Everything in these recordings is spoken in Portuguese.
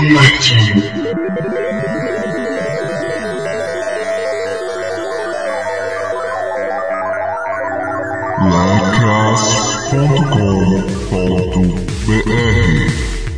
Lacas.com.br.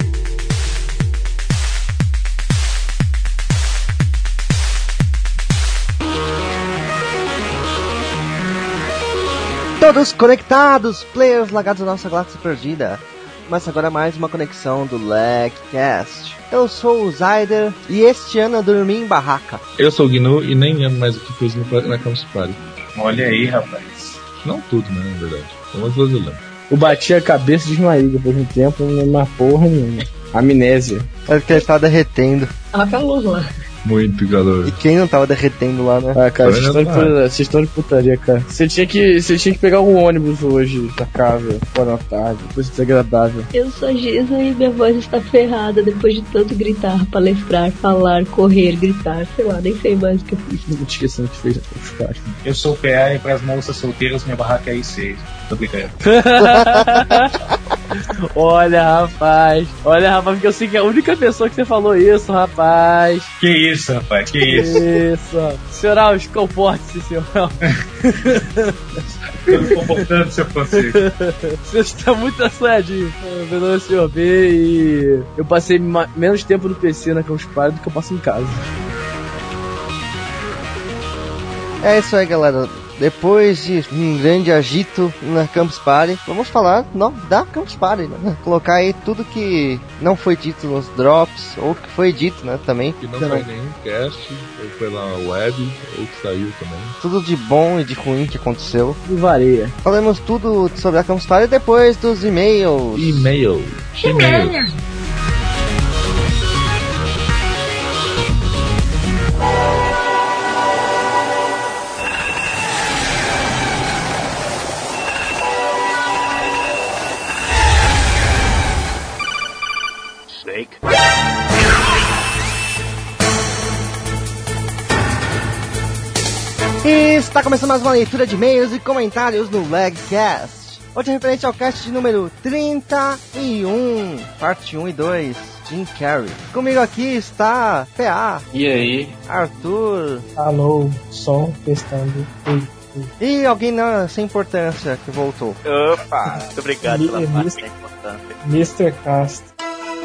Todos conectados, players lagados da nossa galáxia perdida. Mas agora mais uma conexão do Lagcast. Eu sou o Zyder e este ano eu dormi em barraca. Eu sou o Gnu e nem lembro mais o que fiz na Campus Party. Olha aí, rapaz. Não tudo, né, na verdade. Umas coisas eu lembro. Eu bati a cabeça de desmaiei depois de um tempo, não lembro mais porra nenhuma. Amnésia. É porque ele tava derretendo. Tava calor lá. Muito calor. E quem não tava derretendo lá, né? Ah, cara, vocês estão de putaria, cara. Você tinha que pegar um ônibus hoje pra casa, fora da tarde, coisa desagradável. Eu sou a Giza e minha voz está ferrada depois de tanto gritar, palestrar, falar, correr, gritar, sei lá, nem sei mais o que eu fiz. Não te esquecendo que fez os pais. Eu sou o PA e pras moças solteiras minha barraca é I6. Tô brincando. Olha, rapaz, porque eu sei que é a única pessoa que você falou isso, rapaz. Que isso, rapaz, que isso. Isso. Senhor Alves, comporte-se, senhor Alves. Tô me comportando, seu Francisco. Você está muito assanhadinho. Meu nome é Sr. B e eu passei menos tempo no PC na Campus Party do que eu passo em casa. É isso aí, galera. Depois de um grande agito na Campus Party, vamos falar da Campus Party, né? Colocar aí tudo que não foi dito nos drops, ou que foi dito, né, também. Que não foi nenhum cast, ou foi lá na web, ou que saiu também. Tudo de bom e de ruim que aconteceu. E varia. Falamos tudo sobre a Campus Party depois dos e-mails. E-mail. E está começando mais uma leitura de e-mails e comentários no Lagcast. Hoje é referente ao cast de número 31, parte 1 e 2, Jim Carrey. Comigo aqui está PA. E aí? Arthur. Alô, som, testando. E alguém sem importância que voltou. Opa, muito obrigado pela parte da importância. Mr. Cast.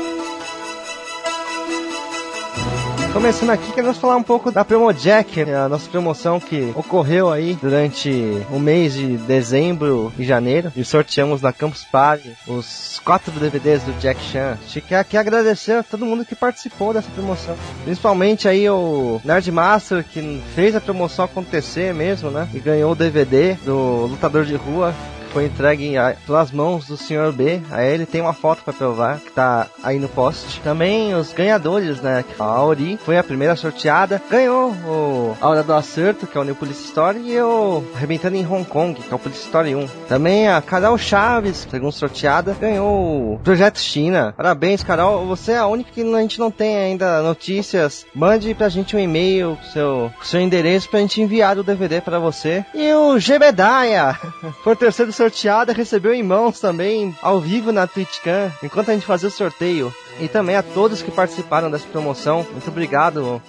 Começando aqui, queremos falar um pouco da Promo Jack, a nossa promoção que ocorreu aí durante o mês de dezembro e janeiro. E sorteamos na Campus Party os 4 DVDs do Jack Chan. A gente quer aqui agradecer a todo mundo que participou dessa promoção. Principalmente aí o Nerdmaster, que fez a promoção acontecer mesmo, né? E ganhou o DVD do Lutador de Rua. Foi entregue pelas mãos do Sr. B. Aí ele tem uma foto pra provar, que tá aí no post. Também os ganhadores, né? A Auri foi a primeira sorteada. Ganhou a Hora do Acerto, que é o New Police Story. E o Arrebentando em Hong Kong, que é o Police Story 1. Também a Carol Chaves, segunda sorteada, ganhou o Projeto China. Parabéns, Carol. Você é a única que a gente não tem ainda notícias. Mande pra gente um e-mail, seu endereço, pra gente enviar o DVD pra você. E o Gebedaya foi o terceiro sorteada, recebeu em mãos também, ao vivo na TwitchCam, enquanto a gente fazia o sorteio. E também a todos que participaram dessa promoção, muito obrigado.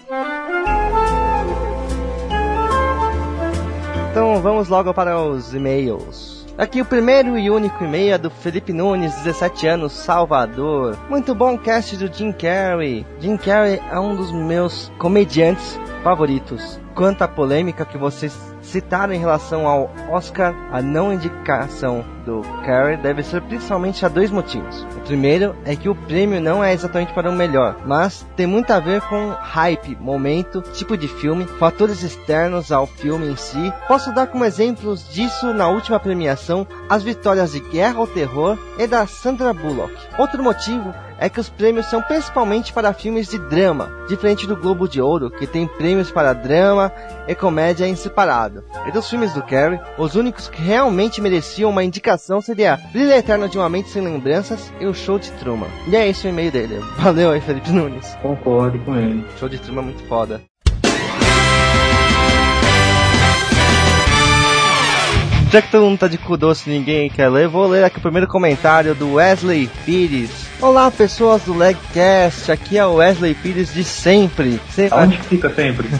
Então vamos logo para os e-mails. Aqui o primeiro e único e-mail é do Felipe Nunes, 17 anos, Salvador. Muito bom cast do Jim Carrey. Jim Carrey é um dos meus comediantes favoritos. Quanto à polêmica que vocês citaram em relação ao Oscar, a não indicação do Carrey deve ser principalmente a 2 motivos. O primeiro é que o prêmio não é exatamente para o melhor, mas tem muito a ver com hype, momento, tipo de filme, fatores externos ao filme em si. Posso dar como exemplos disso na última premiação as vitórias de Guerra ao Terror e da Sandra Bullock. Outro motivo é que os prêmios são principalmente para filmes de drama, diferente do Globo de Ouro, que tem prêmios para drama e comédia em separado. E dos filmes do Carrey, os únicos que realmente mereciam uma indicação seria Brilho Eterno de uma Mente Sem Lembranças e o Show de Truman. E é esse o e-mail dele. Valeu aí, Felipe Nunes. Concordo com ele. Show de Truman é muito foda. Já que todo mundo tá de cu doce e ninguém quer ler, vou ler aqui o primeiro comentário do Wesley Pires. Olá, pessoas do Legcast, aqui é o Wesley Pires de sempre. Aonde que fica sempre?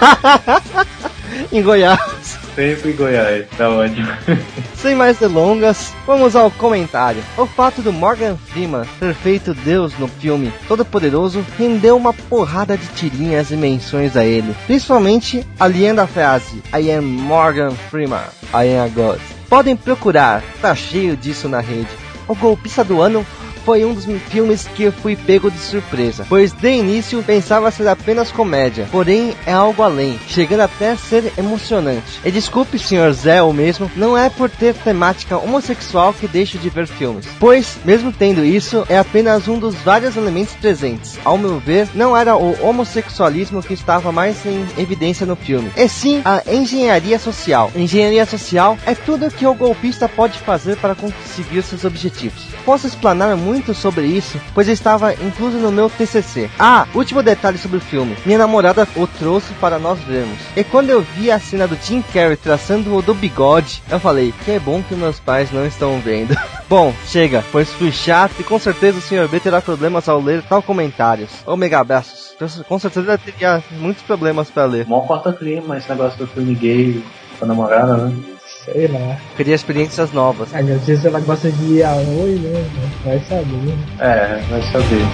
Em Goiás. Sempre em Goiás, tá ótimo. Sem mais delongas, vamos ao comentário. O fato do Morgan Freeman ter feito Deus no filme Todo-Poderoso rendeu uma porrada de tirinhas e menções a ele. Principalmente a linda frase I am Morgan Freeman, I am a God. Podem procurar, tá cheio disso na rede. O golpista do ano foi um dos filmes que eu fui pego de surpresa, pois de início pensava ser apenas comédia, porém é algo além, chegando até a ser emocionante. E desculpe, Sr. Zé, ou mesmo, não é por ter temática homossexual que deixo de ver filmes, pois, mesmo tendo isso, é apenas um dos vários elementos presentes. Ao meu ver, não era o homossexualismo que estava mais em evidência no filme, e sim a engenharia social. Engenharia social é tudo que o golpista pode fazer para conseguir seus objetivos. Posso explanar muito sobre isso, pois estava incluso no meu TCC. Último detalhe sobre o filme. Minha namorada o trouxe para nós vermos. E quando eu vi a cena do Jim Carrey traçando o do bigode, eu falei, que é bom que meus pais não estão vendo. Bom, chega, pois fui chato e com certeza o Sr. B terá problemas ao ler tal comentários. Mega abraços. Com certeza teria muitos problemas para ler. Mó corta clima esse negócio do filme gay com a namorada, né? Sei lá. Queria experiências novas. Às vezes ela gosta de ir a oi, né? Vai saber. Vai saber.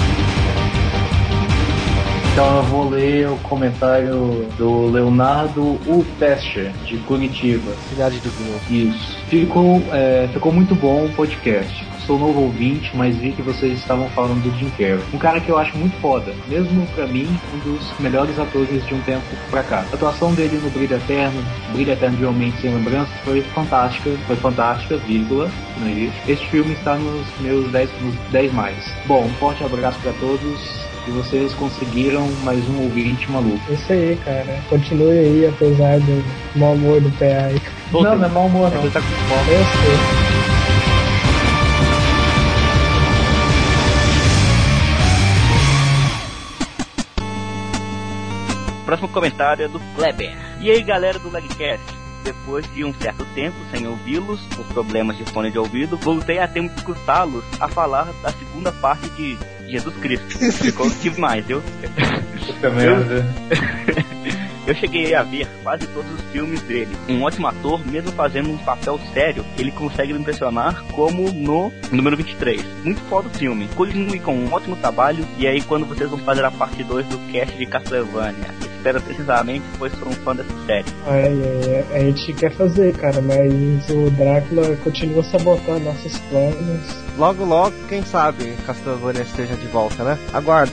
Então eu vou ler o comentário do Leonardo Upescher, de Curitiba. Cidade do Vinho. Isso. Ficou muito bom o podcast. Sou novo ouvinte, mas vi que vocês estavam falando do Jim Carrey. Um cara que eu acho muito foda, mesmo pra mim, um dos melhores atores de um tempo pra cá. A atuação dele no Brilho Eterno de Homem Sem Lembranças foi fantástica, vírgula, não é isso? Este filme está nos meus 10 mais. Bom, um forte abraço pra todos. E vocês conseguiram mais um ouvinte maluco. Isso aí, cara. Continue aí, apesar do mau humor do PA aí. Não é mau humor, não. Ele tá com fome. Eu sei. Próximo comentário é do Kleber. E aí, galera do Legcast? Depois de um certo tempo sem ouvi-los, por problemas de fone de ouvido, voltei a tempo de escutá-los a falar da segunda parte de Jesus Cristo. Ficou demais, viu? Eu cheguei a ver quase todos os filmes dele. Um ótimo ator, mesmo fazendo um papel sério, ele consegue me impressionar, como no número 23. Muito foda o filme. Continue com um ótimo trabalho. E aí, quando vocês vão fazer a parte 2 do cast de Castlevania? Espero precisamente, pois sou um fã dessa série. A gente quer fazer, cara, mas o Drácula continua sabotando nossos planos. Logo, quem sabe Castlevania esteja de volta, né? Aguarde.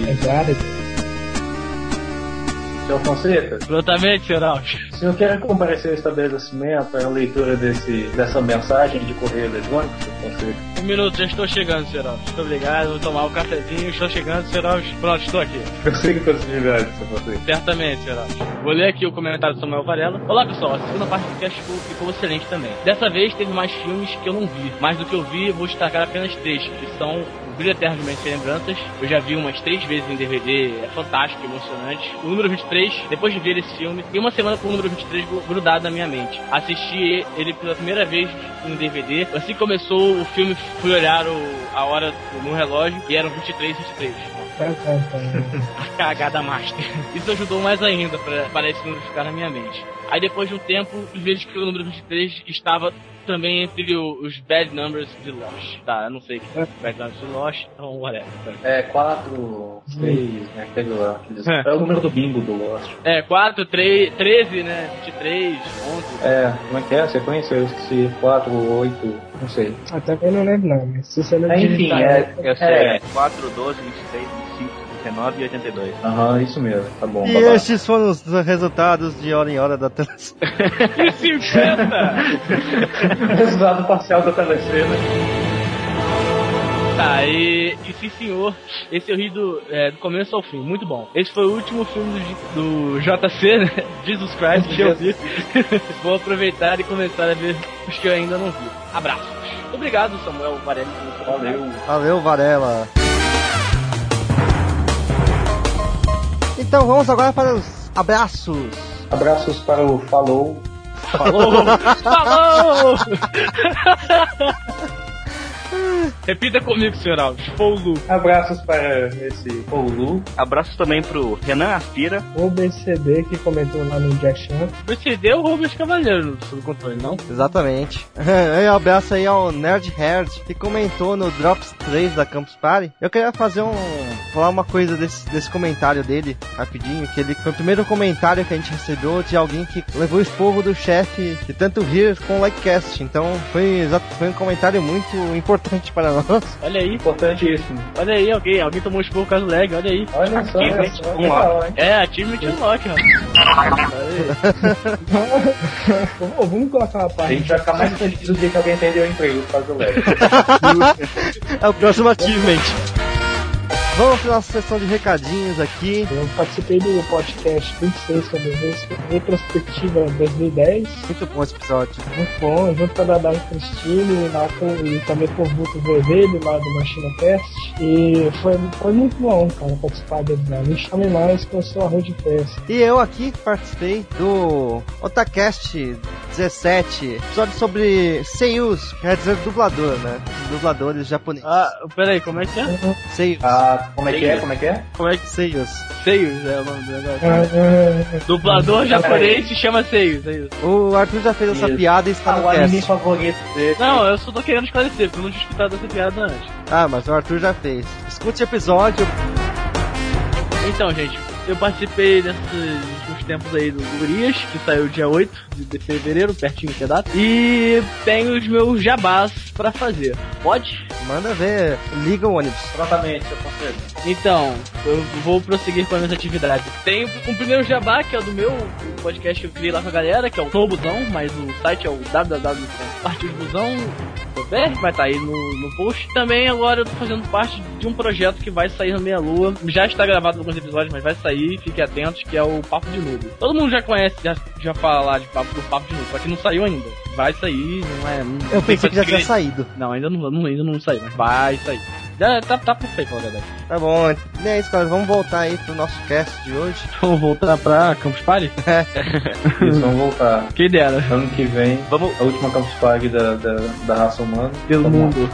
Seu Fonseca? Exatamente, Geraldo. Se eu quero comparecer ao estabelecimento, a leitura dessa mensagem de correio eletrônico, seu Fonseca? Um minuto, já estou chegando, Geraldo. Muito obrigado, vou tomar um cafezinho, estou chegando, Geraldo. Pronto, estou aqui. Consigo possibilidade, seu Fonseca? Certamente, Geraldo. Vou ler aqui o comentário do Samuel Varela. Olá, pessoal, a segunda parte do cast ficou excelente também. Dessa vez teve mais filmes que eu não vi. Mais do que eu vi, vou destacar apenas 3, que são O Brilho Eterno de Homem Sem Lembranças. Eu já vi umas 3 vezes em DVD, é fantástico, emocionante. O número 23, depois de ver esse filme, tem uma semana com o número 23 grudado na minha mente. Assisti ele pela primeira vez em DVD. Assim que começou o filme, fui olhar a hora no relógio e eram 23. A cagada master. Isso ajudou mais ainda para esse número ficar na minha mente. Aí depois de um tempo, vejo que o número 23 estava também entre os Bad Numbers de Lost. Tá, eu não sei o que é Bad Numbers de Lost, então whatever. 4, 6, né? É o número do bingo do Lost. 4, 13, né? 23, 11. Como é que é? Você conheceu? Eu esqueci. 4, 8, não sei. Também não lembro não, mas se você não enfim, eu sei, 4, 12, 26, 25. 19 e 82. Isso mesmo, tá bom. E estes foram os resultados de hora em hora da telecena. E 50! Resultado parcial da telecena. Tá, e sim senhor, esse eu ri do começo ao fim, muito bom. Esse foi o último filme do JC, né? Jesus Christ, que eu vi. Vou aproveitar e começar a ver os que eu ainda não vi. Abraços. Obrigado, Samuel Varela. Valeu, Varela. Então vamos agora para os abraços. Abraços para o Falou. Falou! Repita comigo, senhor Alves. Poulu. Abraços para esse Poulu. Abraços também pro Renan Aspira. O BCD que comentou lá no Jack Chan. BCD é o Rubens Cavaleiro do controle, não? Exatamente. E um abraço aí ao Nerd Herd, que comentou no Drops 3 da Campus Party. Eu queria falar uma coisa desse comentário dele, rapidinho, que ele foi o primeiro comentário que a gente recebeu de alguém que levou o esporro do chefe de tanto rir com o Likecast. Então foi um comentário muito importante para nós. Olha aí. Importantíssimo. Olha aí, alguém tomou um esporro por causa do lag, olha aí. Olha só, Achievement Unlock, Vamos colocar uma A parte. gente vai ficar mais feliz do dia que alguém perdeu o emprego por causa do lag. É o próximo achievement. Vamos para nossa sessão de recadinhos aqui. Eu participei do podcast 26 sobre retrospectiva 2010. Muito bom esse episódio. Muito bom, junto com a Dada Cristine e também com o Vulto Vermelho lá do Machina Fest. E foi muito bom, cara, participar deles lá. Me chame mais que eu sou arroz de festa. E eu aqui participei do Otacast 17, episódio sobre seiyus, quer dizer dublador, né? Dubladores japoneses. Peraí, como é que é? Seiyus. Como é que é? Como é que é? Seiyus. Seios é o nome do negócio. Dublador japonês se chama Seios, é isso. O Arthur já fez essa Isso. piada e está no O anime cast. favorito dele. Não, eu só tô querendo esclarecer, porque eu não tinha escutado essa piada antes. Ah, mas o Arthur já fez. Escute o episódio. Então, gente, eu participei desses últimos tempos aí do Gurias, que saiu dia 8 de fevereiro, pertinho que é data. E tenho os meus jabás pra fazer. Pode? Manda ver. Liga o ônibus. Prontamente, eu consigo. Então, eu vou prosseguir com as minhas atividades. Tem um primeiro jabá, que é o do meu podcast que eu criei lá com a galera, que é o Snowbusão, mas o site é o www.partidosbusão.br, vai estar aí no post. Também agora eu tô fazendo parte de um projeto que vai sair na Meia Lua. Já está gravado alguns episódios, mas vai sair, fiquem atentos, que é o Papo de Nudo. Todo mundo já conhece, já fala lá do Papo de Nudo, só que não saiu ainda. Vai sair, não é... Eu pensei que já tinha saído. Não, ainda não saiu, mas vai sair. Já tá perfeito, na verdade. Tá bom, é isso, cara. Vamos voltar aí pro nosso cast de hoje. Vamos voltar pra Campus Party? Isso, vamos voltar. Quem dera. Ano que vem, Vamos. a última Campus Party da raça humana. Pelo Vamos lá. mundo.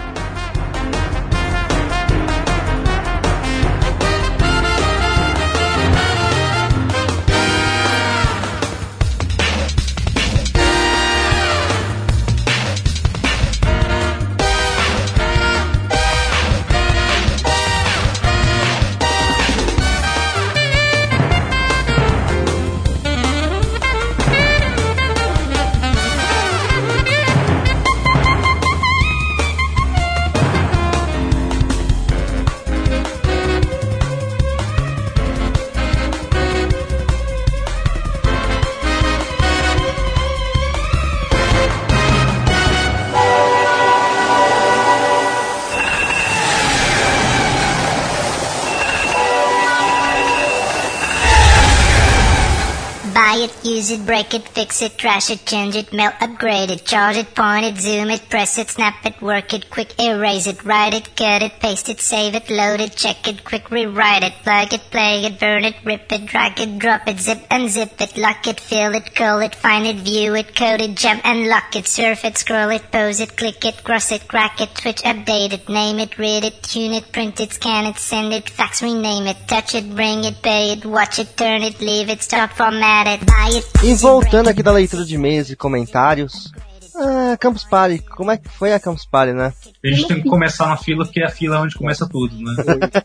Buy it, use it, break it, fix it, trash it, change it, melt, upgrade it, charge it, point it, zoom it, press it, snap it, work it, quick erase it, write it, cut it, paste it, save it, load it, check it, quick rewrite it, plug it, play it, burn it, rip it, drag it, drop it, zip unzip it, lock it, fill it, call it, find it, view it, code it, jump and lock it, surf it, scroll it, pose it, click it, cross it, crack it, switch, update it, name it, read it, tune it, print it, scan it, send it, fax, rename it, touch it, bring it, pay it, watch it, turn it, leave it, stop, format it, buy it. E voltando aqui da leitura de e-mails e comentários. Campus Party, como é que foi a Campus Party, né? A gente tem que começar na fila, porque é a fila onde começa tudo, né?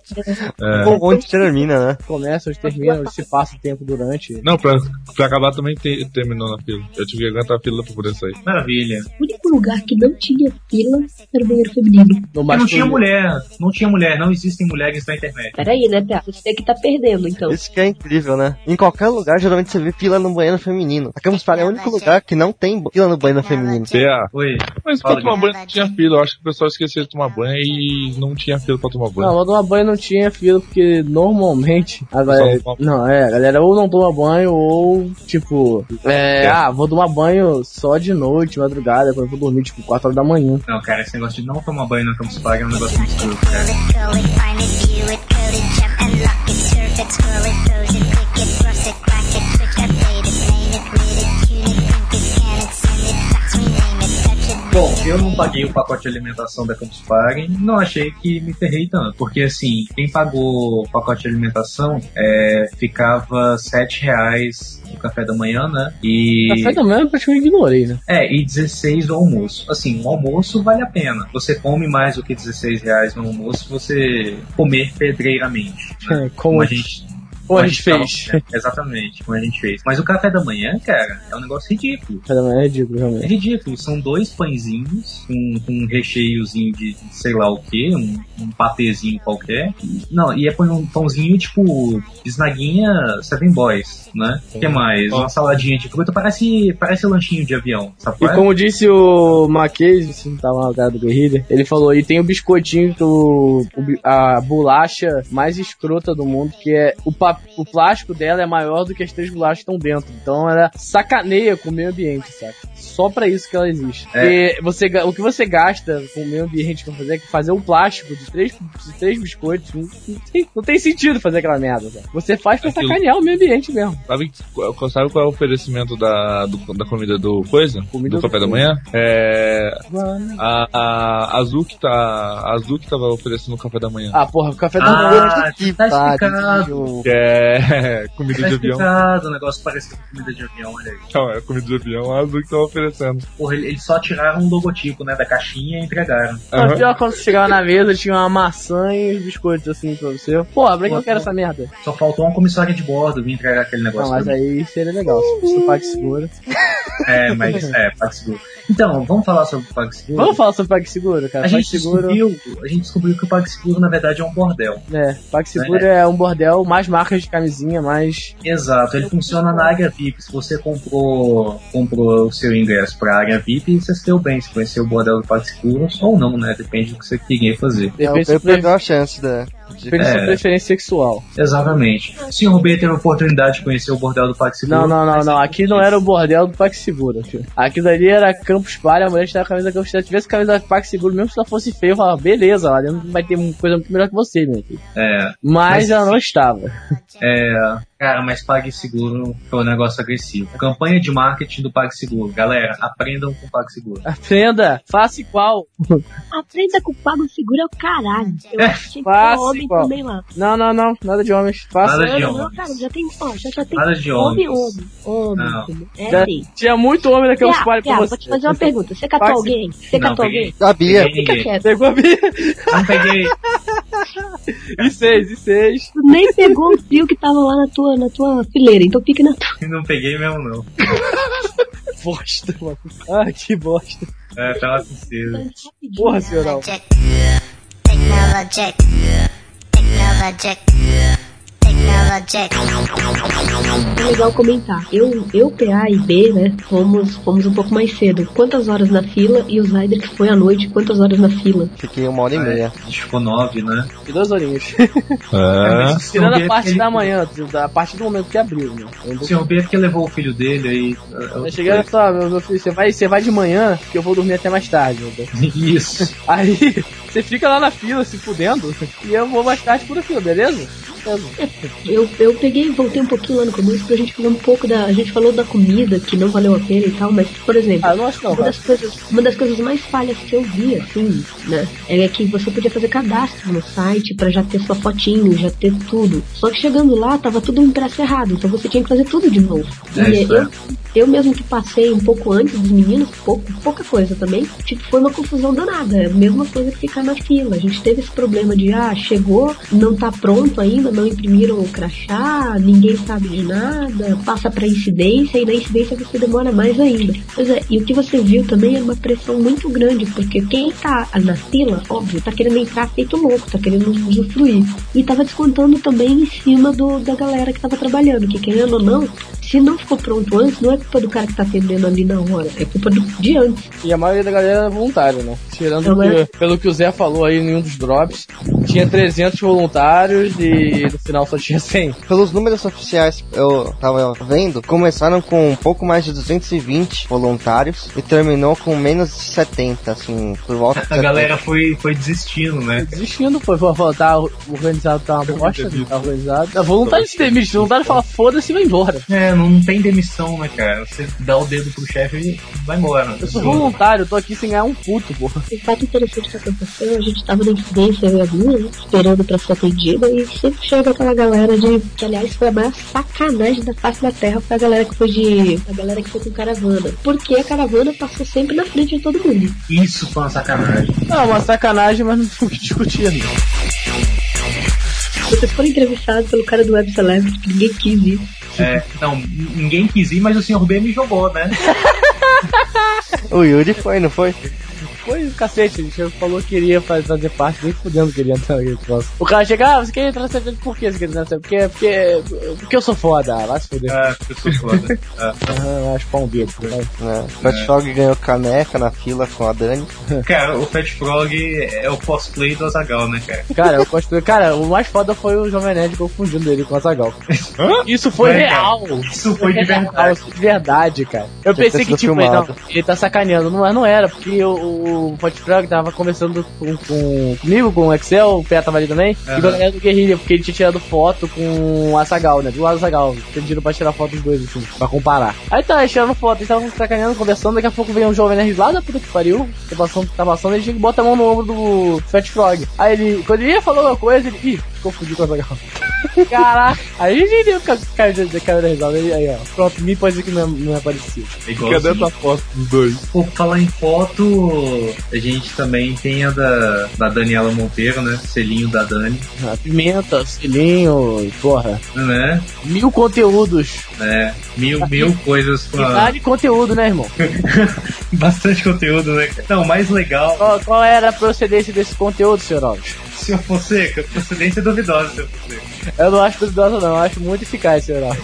Onde termina, né? Começa, onde termina, onde se passa o tempo durante. Não, pra acabar também terminou na fila. Eu tive que aguentar a fila pra poder sair. Maravilha. O único lugar que não tinha fila era o banheiro feminino. Porque não tinha mulher, não existem mulheres na internet. Peraí, né, Pia? Você que tá perdendo, então. Isso que é incrível, né? Em qualquer lugar, geralmente você vê fila no banheiro feminino. A Campus Party é o único lugar que não tem fila no banheiro feminino. Oi. Mas pra tomar banho não tinha fila. Eu acho que o pessoal esqueceu de tomar banho e não tinha fila pra tomar banho. Não, pra tomar banho não tinha fila, porque normalmente a galera, a galera ou não toma banho ou, tipo, vou tomar banho só de noite, madrugada, quando eu vou dormir, tipo, 4 horas da manhã. Não, cara, esse negócio de não tomar banho na Campus Party é um negócio muito escuro, cara. Bom, eu não paguei o pacote de alimentação da Campus Party, não achei que me ferrei tanto, porque assim, quem pagou o pacote de alimentação ficava R$7 no café da manhã, né? E... Café da manhã eu praticamente ignorei, né? E 16 o almoço. Assim, o almoço vale a pena. Você come mais do que R$16 no almoço, você comer pedreiramente. Né? Como a gente fez. Exatamente, como a gente fez. Mas o café da manhã, cara, é um negócio ridículo. O café da manhã é ridículo, realmente. É ridículo. São 2 pãezinhos com um recheiozinho de sei lá o que, um patezinho qualquer. Não, e um pãozinho tipo bisnaguinha Seven Boys, né? O que mais? Uma saladinha de fruta, parece lanchinho de avião, sabe? E como disse o Marquês, se não tava na cara do Guerrilha, ele falou, e tem o biscoitinho, a bolacha mais escrota do mundo, que é o plástico dela é maior do que as 3 bolachas que estão dentro. Então ela sacaneia com o meio ambiente, sabe? Só pra isso que ela existe. Porque o que você gasta com o meio ambiente pra fazer é fazer um plástico de 3 biscoitos. Não tem sentido fazer aquela merda, sabe? Você faz pra sacanear o meio ambiente mesmo. Sabe qual é o oferecimento da comida do coisa? Do café da manhã? A Azuki tava oferecendo o café da manhã. Ah, porra, o café da manhã. Tá explicado. É comida de avião. O negócio parece com comida de avião, olha aí. Não, é comida de avião, a Azuki tava oferecendo. Porra, eles só tiraram o logotipo, né, da caixinha e entregaram. Mas pior, quando você chegava na mesa, tinha uma maçã e os biscoitos assim pra você. Porra, pra que eu quero essa merda? Só faltou uma comissária de bordo vir entregar aquele negócio. Não, mas aí seria legal, se fosse o PagSeguro. PagSeguro. Então, vamos falar sobre o PagSeguro? Vamos falar sobre o PagSeguro, cara. A gente descobriu que o PagSeguro, na verdade, é um bordel. PagSeguro é um bordel, mais marcas de camisinha, mais... Exato, ele funciona na área VIP. Se você comprou o seu ingresso pra área VIP, você se deu bem. Você conheceu o bordel do PagSeguro ou não, né? Depende do que você queria fazer. Eu peguei a chance Depende da sua preferência sexual. Exatamente. O senhor B teve a oportunidade de conhecer o bordel do PagSeguro? Não. Aqui não era o bordel do PagSeguro. Aquilo ali era Campus Party, a mulher estava com a camisa da Campus Party. Se tivesse camisa da PagSeguro, mesmo se ela fosse feia, eu falava, beleza, lá dentro vai ter uma coisa muito melhor que você, meu filho. Mas ela não estava. Cara, mas PagSeguro foi um negócio agressivo. Campanha de marketing do PagSeguro. Galera, aprendam com o PagSeguro. Aprenda! Faça igual! Aprenda com o PagSeguro é o caralho. Eu achei que faça homem igual. também lá. Não, nada de homens. Faça. Nada de homens. Não, cara, já tem Nada de homem. Já tinha muito homem naqueles Party pra você. Vou te fazer uma pergunta. Você catou alguém? Alguém? A Bia. Fica quieto. Pegou a Bia? Não peguei. E 6. Tu nem pegou o fio que tava lá na tua fileira, então fique na tua. Não peguei mesmo, não. Bosta, mano. Ah, que bosta. Tava assistindo. Porra, senhorão. Technologic. É legal comentar. Eu, PA e B, né, fomos um pouco mais cedo. Quantas horas na fila? E o Zyder, que foi à noite, quantas horas na fila? Fiquei 1h30. Acho que ficou 9, né? E 2 horinhas. Tirando a parte da manhã, a partir do momento que abriu, né? O senhor B é porque levou o filho dele aí. Eu cheguei só, meu filho, você vai de manhã, que eu vou dormir até mais tarde. Isso. Aí, você fica lá na fila, se fudendo, e eu vou mais tarde por a fila, beleza? Eu peguei e voltei um pouquinho lá no começo pra gente falar um pouco a gente falou da comida que não valeu a pena e tal, mas, por exemplo, uma das coisas mais falhas que eu vi, assim, né, é que você podia fazer cadastro no site pra já ter sua fotinho, já ter tudo. Só que chegando lá, tava tudo impresso errado, então você tinha que fazer tudo de novo. Eu mesmo que passei um pouco antes dos meninos, pouca coisa também, tipo, foi uma confusão danada. É a mesma coisa que ficar na fila. A gente teve esse problema de, chegou, não tá pronto ainda, não imprimiram o crachá, ninguém sabe de nada, passa pra incidência, e na incidência você demora mais ainda. Pois é, e o que você viu também é uma pressão muito grande, porque quem tá na fila, óbvio, tá querendo entrar feito louco, tá querendo usufruir. E tava descontando também em cima da galera que tava trabalhando, que querendo ou não, se não ficou pronto antes, não é culpa do cara que tá atendendo ali na hora, é culpa de antes. E a maioria da galera é voluntária, né? Tirando pelo que o Zé falou aí em um dos drops, tinha 300 voluntários e no final só tinha 100. Pelos números oficiais eu tava vendo, começaram com um pouco mais de 220 voluntários e terminou com menos de 70, assim, por volta de 70. A galera foi desistindo, né? Desistindo, foi tá organizado, tá uma bosta, tá organizado. A voluntário se demite, o voluntário fala foda-se e vai embora. Não tem demissão, né, cara? Você dá o dedo pro chefe e vai embora. Eu sou voluntário, eu tô aqui sem ganhar um puto, porra. O fato interessante que aconteceu, a gente tava na incidência, eu e a minha, né, esperando pra ser atendida, e sempre chega aquela galera que aliás foi a maior sacanagem da face da terra, foi a galera que foi com caravana. Porque a caravana passou sempre na frente de todo mundo. Isso foi uma sacanagem. Não, uma sacanagem, mas não foi o que discutia, não. Vocês foram entrevistados pelo cara do Web Celebrity, que ninguém quis ir. Não, ninguém quis ir, mas o Sr. B me jogou, né? O Yuri foi, não foi? Foi o cacete, ele falou que iria fazer parte, nem fudendo que ele ia entrar naquele troço. O cara chega, você quer entrar nessa frente por quê? Você quer entrar nessa frente? Porque eu sou foda, vai se fuder. Porque eu sou foda. Acho pau um bico, né? Fat Frog ganhou caneca na fila com a Dani. Cara, o Fat Frog é o cosplay do Azaghal, né, cara? Cara, cara, o mais foda foi o Jovem Nerd confundindo ele com o Azaghal. Isso foi real. Isso foi de verdade. De verdade, cara. Eu pensei que, tipo, ele tá sacaneando, mas não era, porque o Fat Frog tava conversando comigo, com o Excel, o Pé tava ali também, e com a galera do Guerrilha, porque ele tinha tirado foto com o Azaghal, né? Do lado do Azaghal. Pediram pra tirar foto dos dois, assim, pra comparar. Aí tá, tirando foto, eles estavam sacaneando, conversando, daqui a pouco veio um Jovem Nerd lá da puta que pariu, tá passando, ele tinha que botar a mão no ombro do Fat Frog. Aí ele, quando ele ia falar alguma coisa, ele, confundiu com o Azaghal. Caraca, aí a gente deu cara da risada, aí ó, pronto, me pode dizer que não é parecido. Cadê essa foto dos dois? Por falar em foto, a gente também tem a da Daniela Monteiro, né? Selinho da Dani. Pimenta, selinho, porra. Né? 1000 conteúdos. Mil coisas pra... Vale conteúdo, né, irmão? Bastante conteúdo, né? Não, o mais legal... Qual era a procedência desse conteúdo, senhor Alves? Senhor Fonseca, procedência duvidosa, senhor Fonseca. Eu não acho duvidosa não, eu acho muito eficaz, senhor Alves.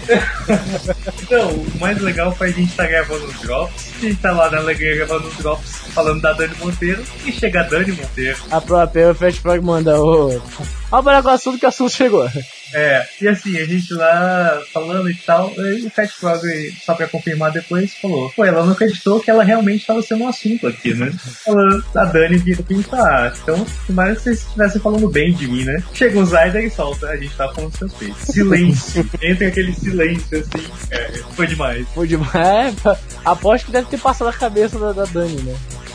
Então, o mais legal foi a gente estar gravando os drops, a gente tá lá na alegria gravando os drops, falando da Dani Monteiro, e chega a Dani Monteiro. A própria, o Fat Frog manda vamos parar com o assunto, que o assunto chegou. E assim, a gente lá falando e tal, e o Fat Frog, só pra confirmar depois, falou, ela não acreditou que ela realmente estava sendo um assunto aqui, né? A Dani vira pra gente falar, então, tomara que vocês estivessem falando bem de mim, né? Chega o Zayda e solta, a gente tá falando seus peitos. Silêncio, entra aquele silêncio assim, foi demais. Foi demais, aposto que deve ter passado a cabeça da Dani, né?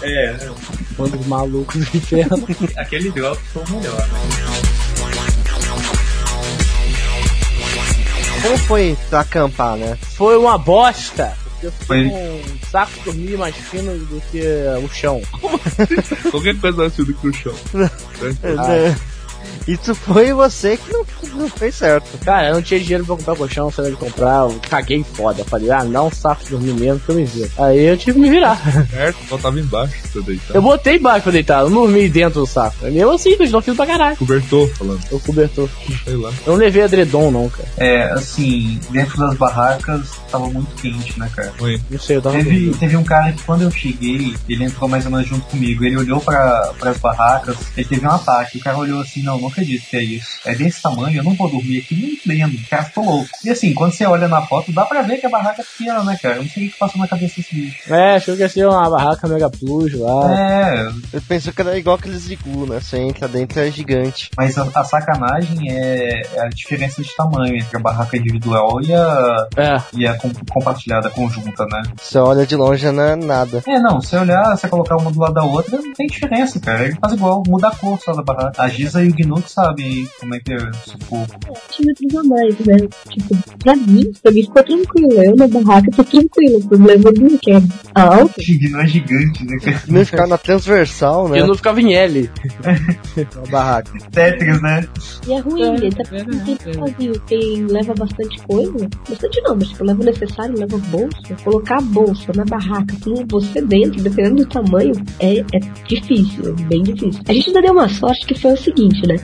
Quando os malucos do inferno. Aquele drop foi o melhor, né? Como foi pra acampar, né? Foi uma bosta. Eu fui um saco de dormir mais fino do que o chão. Qualquer coisa assim do que o chão. Isso foi você que não fez certo. Cara, eu não tinha dinheiro pra comprar colchão, não sabia de comprar, eu caguei foda. Falei, não, saco de dormir mesmo que eu me viro. Aí eu tive que me virar. Certo, só tava embaixo pra deitar. Eu botei embaixo pra deitar, eu não dormi dentro do saco. É mesmo assim, eu não fiz pra caralho. Cobertor, falando. Eu cobertor. Sei lá. Eu não levei edredom não, cara. Assim, dentro das barracas tava muito quente, né, cara? Oi. Não sei, eu tava... Teve um cara que quando eu cheguei, ele entrou mais ou menos junto comigo, ele olhou pras barracas, ele teve um ataque, o cara olhou assim, não acredito que é isso. É desse tamanho, eu não vou dormir aqui nem vendo. O cara ficou louco. E assim, quando você olha na foto, dá pra ver que a barraca é pequena, né, cara? Eu não sei o que passou na cabeça desse bicho. Achou que ia ser uma barraca Mega Plus lá. Eu pensei que era igual aqueles iglu, né? Você entra dentro e é gigante. Mas a sacanagem é a diferença de tamanho entre a barraca individual e a compartilhada, conjunta, né? Você olha de longe, não é nada. Não, você olhar, você colocar uma do lado da outra, não tem diferença, cara. Ele faz igual, muda a cor só da barraca. A Giza e o Gnu sabem como é que é sufoco. Centímetros a mais, né? Tipo, pra mim ficou tranquilo. Eu na barraca tô tranquilo. O problema é do que é alto. O Gnu é gigante, né, cara? Não ficar na transversal, né? Eu não ficava em L. Na barraca. Tetris, né? E é ruim, ele tá sempre vazio. Leva bastante coisa. Bastante não, mas tipo, leva o necessário, leva bolsa. Colocar a bolsa na barraca com você dentro, dependendo do tamanho, é difícil, é bem difícil. A gente ainda deu uma sorte que foi o seguinte, né?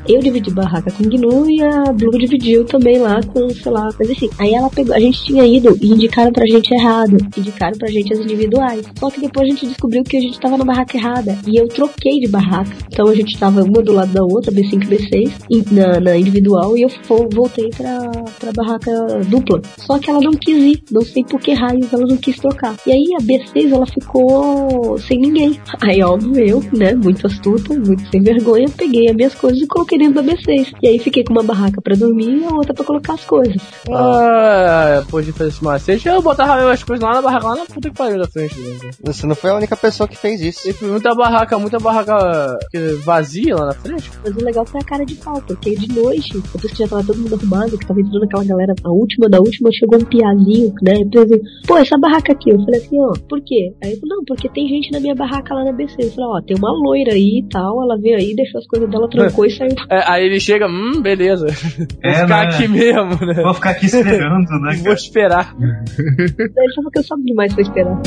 eu dividi barraca com Gnu e a Blue dividiu também lá com, sei lá, coisa assim. Aí ela pegou, a gente tinha ido e indicaram pra gente errado, indicaram pra gente as individuais. Só que depois a gente descobriu que a gente tava na barraca errada e eu troquei de barraca. Então a gente tava uma do lado da outra, B5 e B6, na individual, e eu voltei pra barraca dupla. Só que ela não quis ir, não sei por que raios ela não quis trocar. E aí a B6 ela ficou sem ninguém. Aí óbvio eu, né, muito astuta, muito sem vergonha, peguei as minhas coisas e coloquei dentro da B6. E aí fiquei com uma barraca pra dormir e a outra pra colocar as coisas. Depois de fazer esse macete, eu botava as coisas lá na barraca, lá na puta que pariu da frente. Né? Você não foi a única pessoa que fez isso. E muita barraca vazia lá na frente. Mas o legal foi a cara de pau, porque de noite, depois que já tava todo mundo arrumado, que tava entrando aquela galera, a última da última, chegou um piazinho, né? Eu falei, pô, essa barraca aqui. Eu falei assim, ó, por quê? Aí ele falou, não, porque tem gente na minha barraca lá na BC. Eu falei, ó, tem uma loira aí e tal, ela veio aí, deixou as coisas dela, trancou e saiu. Aí ele chega, beleza. Vou ficar aqui mesmo, né? Vou ficar aqui esperando, né? Vou esperar. Ele só porque eu soube demais pra esperar.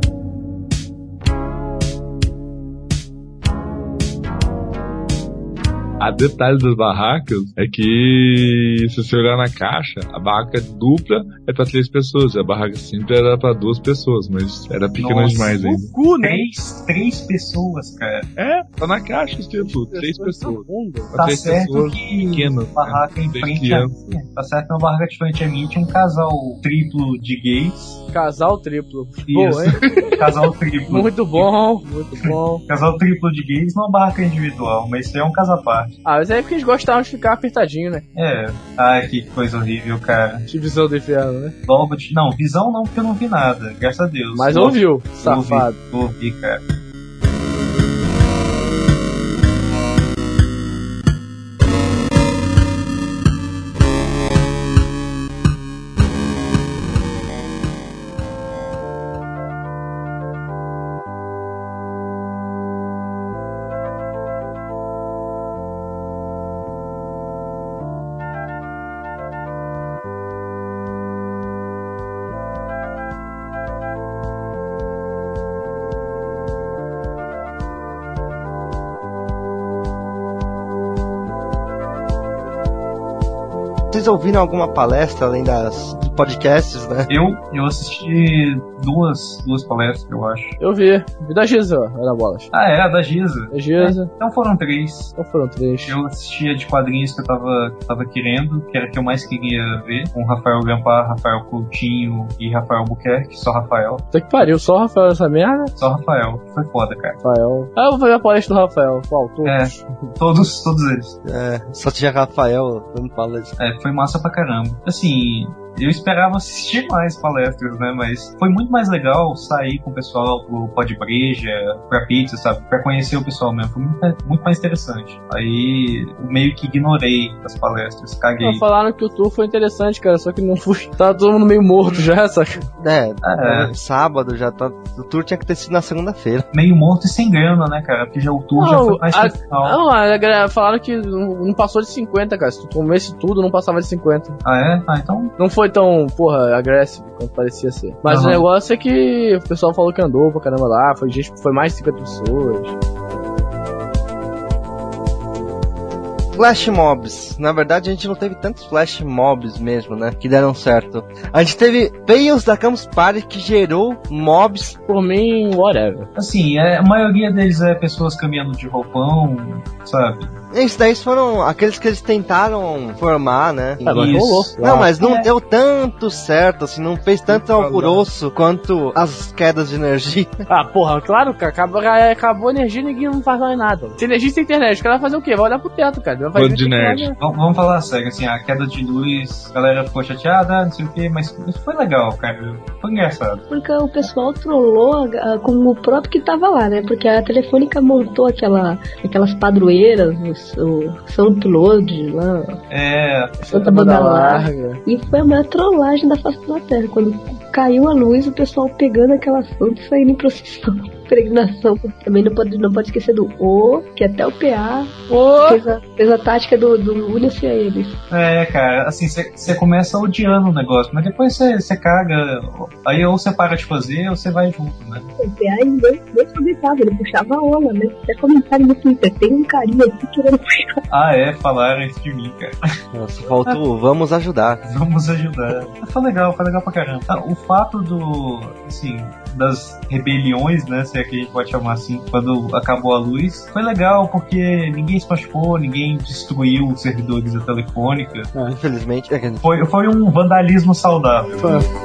A detalhe das barracas é que, se você olhar na caixa, a barraca dupla é pra 3 pessoas, a barraca simples era pra 2 pessoas, mas era pequena demais ainda. Três pessoas, cara. Tá na caixa escrito, 3 pessoas. Tá 3 certo pessoas que pequenas, barraca em frente a minha. Tá certo que uma barraca de frente a mim tinha um casal triplo de gays. Casal triplo. Isso. Boa, hein? Casal triplo. Muito bom, muito bom. Casal triplo de gays não barraca individual, mas isso é um caso à parte. Mas é porque eles gostavam de ficar apertadinho, né? Ai, que coisa horrível, cara. Divisão do inferno, né? Logo não, visão não, porque eu não vi nada, graças a Deus. Mas ouviu, safado. Ouvi, cara. Vocês ouviram alguma palestra além das podcasts, né? Eu assisti duas palestras, eu acho. Eu vi da Giza, Ana Bolas. A da Giza. Então foram 3. Eu assisti a de quadrinhos que eu tava querendo, que era a que eu mais queria ver, com Rafael Gampar, Rafael Coutinho e Rafael Buquerque, só Rafael. Até que pariu, só o Rafael nessa merda? Só Rafael, foi foda, cara. Rafael. Eu vou ver a palestra do Rafael, qual? Todos eles. Só tinha Rafael dando palestra. Foi massa pra caramba. Assim, eu esperava assistir mais palestras, né? Mas foi muito mais legal sair com o pessoal pro Podbreja, pra pizza, sabe? Pra conhecer o pessoal mesmo. Foi muito mais interessante. Aí, eu meio que ignorei as palestras, caguei. Falaram que o tour foi interessante, cara, só que não fui. Tava todo mundo meio morto já, saca? Sábado já tá. O tour tinha que ter sido na segunda-feira. Meio morto e sem grana, né, cara? Porque já o tour já foi mais final. Não, a galera falaram que não passou de 50, cara. Se tu comesse tudo, não passava de 50. Então. Não foi tão, agressivo quanto parecia ser. Mas o negócio é que o pessoal falou que andou pra caramba lá, foi mais de 50 pessoas. Flash mobs. Na verdade, a gente não teve tantos flash mobs mesmo, né? Que deram certo. A gente teve fails da Campus Party que gerou mobs. Por mim, whatever. Assim, a maioria deles é pessoas caminhando de roupão, sabe? Esses daí foram aqueles que eles tentaram formar, né? Mas rolou. Não, mas não deu tanto certo, assim, não fez tanto alvoroço quanto as quedas de energia. Claro, cara, acabou a energia e ninguém não faz mais nada. Se energia sem internet, o cara vai fazer o quê? Vai olhar pro teto, cara. De nerd. Vamos falar sério, assim, a queda de luz, a galera ficou chateada, não sei o que, mas foi legal, cara. Foi engraçado. Porque o pessoal trollou com o próprio que tava lá, né? Porque a Telefônica montou aquelas padroeiras, o Soundcloud lá. Santa Banda Larga. E foi a maior trollagem da face da Terra. Quando caiu a luz, o pessoal pegando aquela fonte e saindo em procissão. impregnação. Também não pode esquecer do O, que até o PA fez a tática do une-se a eles. Cara, assim, você começa odiando o negócio, mas depois você caga, aí ou você para de fazer ou você vai junto, né? O PA ele não comentava, ele puxava a ola, né? Até comentário no Twitter, tem um carinha aqui querendo puxar. Falaram isso de mim, cara. Nossa, faltou, vamos ajudar. Vamos ajudar. Foi legal pra caramba. O fato das rebeliões, né, se é que a gente pode chamar assim, quando acabou a luz, foi legal porque ninguém se machucou, ninguém destruiu os servidores da Telefônica. Infelizmente. Foi um vandalismo saudável.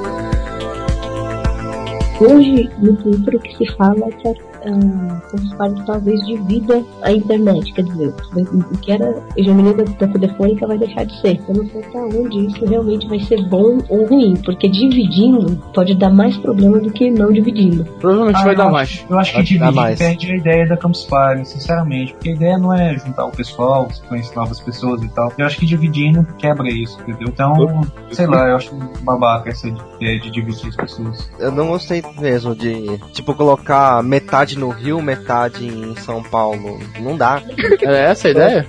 Hoje, no Twitter, o que se fala é que a Campus talvez divida a internet, quer dizer, o que era hegemonia da Telefônica vai deixar de ser. Eu não sei até onde isso realmente vai ser bom ou ruim, porque dividindo pode dar mais problema do que não dividindo. Provavelmente vai dar mais. Eu acho que dividir perde a ideia da Campus Party, sinceramente, porque a ideia não é juntar o pessoal, conhecer novas pessoas e tal. Eu acho que dividindo quebra isso, entendeu? Então, sei lá, eu acho babaca essa ideia de dividir as pessoas. Eu não gostei mesmo de, colocar metade no Rio, metade em São Paulo. Não dá. É essa a ideia?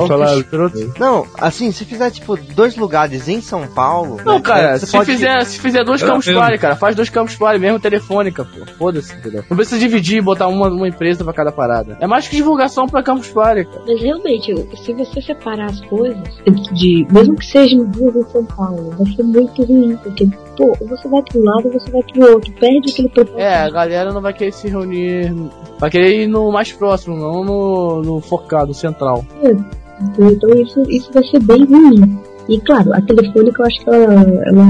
Não, assim, se fizer, 2 lugares em São Paulo... Não, cara, se fizer 2 Campus Party, cara, faz 2 Campus Party mesmo, Telefônica, pô. Foda-se, entendeu? Não precisa dividir e botar uma empresa pra cada parada. É mais que divulgação pra Campus Party, cara. Mas realmente, se você separar as coisas, mesmo que sejam 2 em São Paulo, vai ser muito ruim, porque, pô, você vai pra um lado ou você vai pro outro, perde aquele propósito. A galera não vai querer se reunir, vai querer ir no mais próximo, não no focado, central. Então isso vai ser bem ruim. E claro, a Telefônica eu acho que ela